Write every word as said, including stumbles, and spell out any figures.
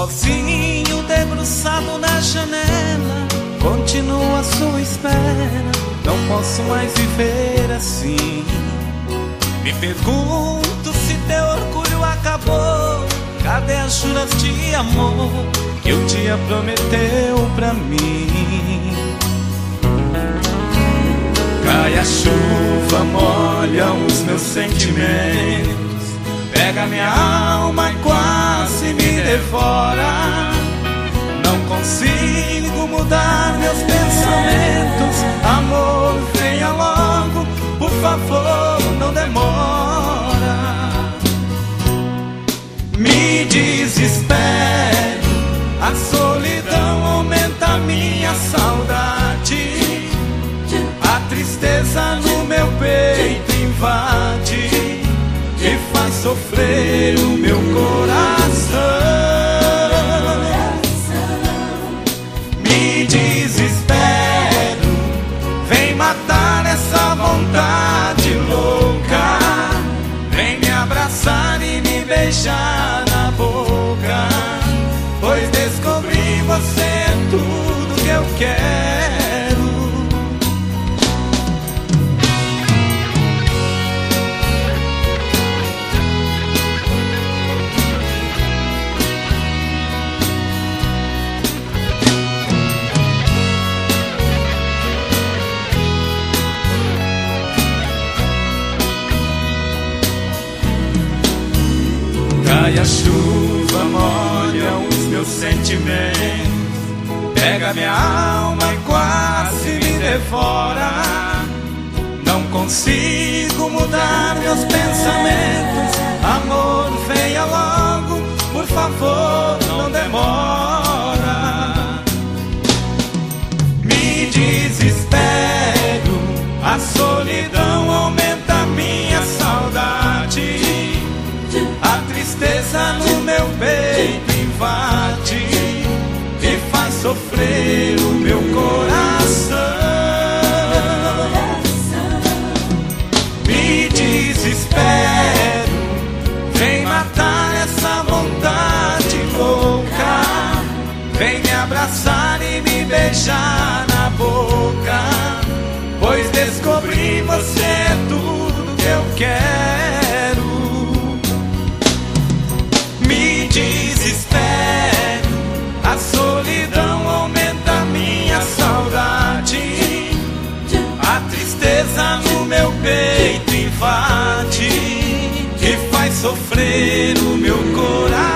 Sozinho, debruçado na janela, continuo à sua espera. Não posso mais viver assim. Me pergunto se teu orgulho acabou. Cadê as juras de amor que o dia prometeu pra mim? Cai a chuva, molha os meus sentimentos, pega minha alma e quase me devora. Não consigo mudar meus pensamentos. Amor, venha logo, por favor, não demora. Me desespero, a solidão aumenta a minha saudade. A tristeza no meu peito invade e faz sofrer o meu coração. Me desespero, vem matar essa vontade louca. Vem me abraçar e me beijar na boca, pois descobri você é tudo que eu quero. Cai a chuva, molha os meus sentimentos, pega minha alma e quase me devora. Não consigo mudar meus pensamentos. Amor, venha logo, por favor, não demora. Me desespero, a solidão aumenta a minha saudade. A tristeza no meu peito invade e faz sofrer o meu coração. Me desespero, vem matar essa vontade louca. Vem me abraçar e me beijar na boca, pois descobri você é tudo que eu quero. Me desespero, a solidão aumenta a minha saudade. A tristeza no meu peito invade e faz sofrer o meu coração.